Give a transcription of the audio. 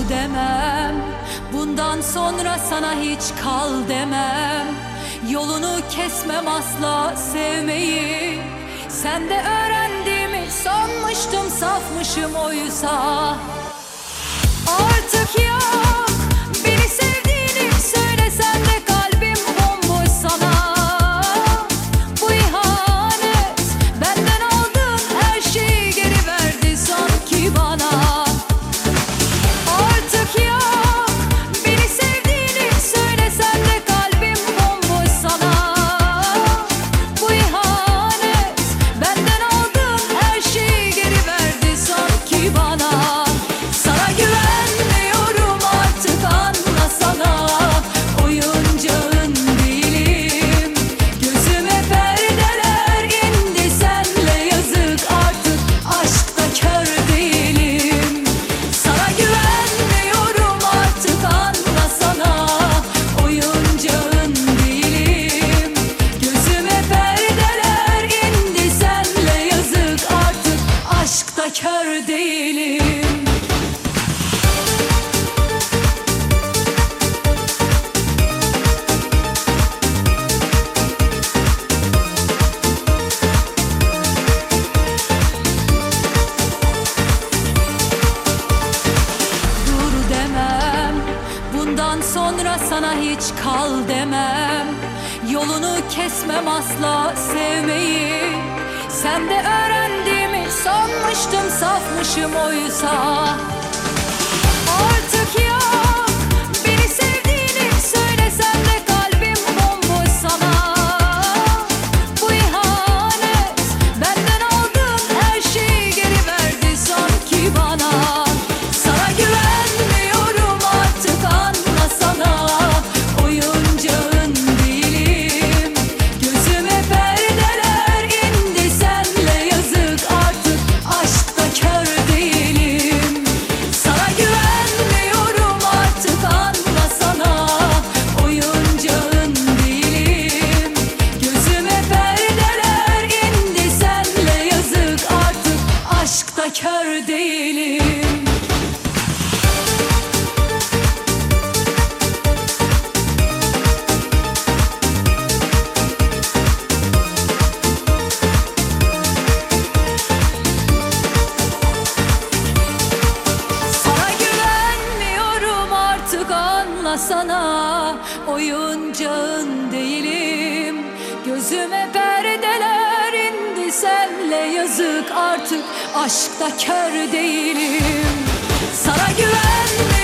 Doğru demem, bundan sonra sana hiç kal demem. Yolunu kesmem asla sevmeyi. Sende öğrendiğimi sanmıştım, safmışım oysa. Artık yok beni sevdiğini söylesen de kalbim bomboş sana. Bu ihanet, benden aldığın her şeyi geri verdi sanki bana. Artık yok beni sevdiğini söylesen de kalbim bomboş sana. Bu ihanet, benden aldığın her şeyi geri verdi sanki bana. Sana güvenmiyorum artık, anlasana. Oyuncağın değilim. Gözüme perdeler indi, senle yazık artık. Aşkta kör değilim. Sana güvenmiyorum artık, anlasana. Oyuncağın değilim. Gözüme perdeler indi, senle yazık artık. Aşkta kör değilim. Dur demem, bundan sonra sana hiç kal demem. Yolunu kesmem asla sevmeyi. Sende öğrendiğimi sanmıştım, safmışım oysa. Artık yok beni sevdiğini söylesen de kalbim bomboş sana. Bu ihanet, benden aldığın her şeyi geri verdi sanki bana. Sana güvenmiyorum artık, anlasana. Oyuncağın değilim. Gözüme perdeler indi, senle yazık artık. Aşkta kör değilim. Sana güvenmiyorum artık, anlasana. Oyuncağın değilim. Gözüme perdeler indi, senle yazık artık. Aşkta kör değilim. Sana güvenmiyorum artık, anlasana. Oyuncağın değilim. Gözüme perdeler indi, senle yazık artık. Aşkta kör değilim. Sana güvenmiyorum